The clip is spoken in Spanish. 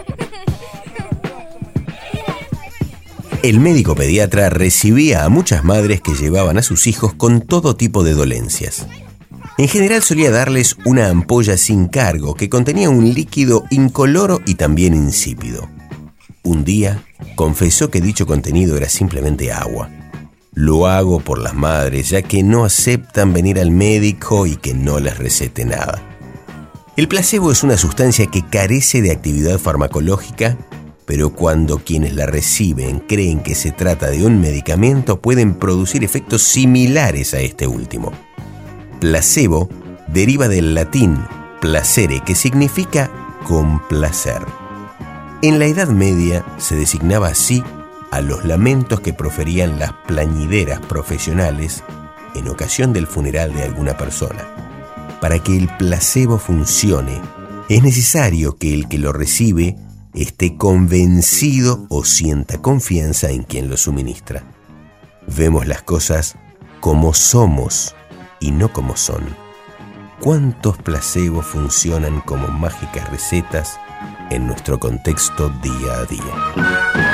El médico pediatra recibía a muchas madres que llevaban a sus hijos con todo tipo de dolencias. En general solía darles una ampolla sin cargo que contenía un líquido incoloro y también insípido. Un día confesó que dicho contenido era simplemente agua. Lo hago por las madres, ya que no aceptan venir al médico y que no les recete nada. El placebo es una sustancia que carece de actividad farmacológica, pero cuando quienes la reciben creen que se trata de un medicamento, pueden producir efectos similares a este último. Placebo deriva del latín placere, que significa complacer. En la Edad Media se designaba así a los lamentos que proferían las plañideras profesionales en ocasión del funeral de alguna persona. Para que el placebo funcione, es necesario que el que lo recibe esté convencido o sienta confianza en quien lo suministra. Vemos las cosas como somos y no como son. ¿Cuántos placebos funcionan como mágicas recetas en nuestro contexto día a día?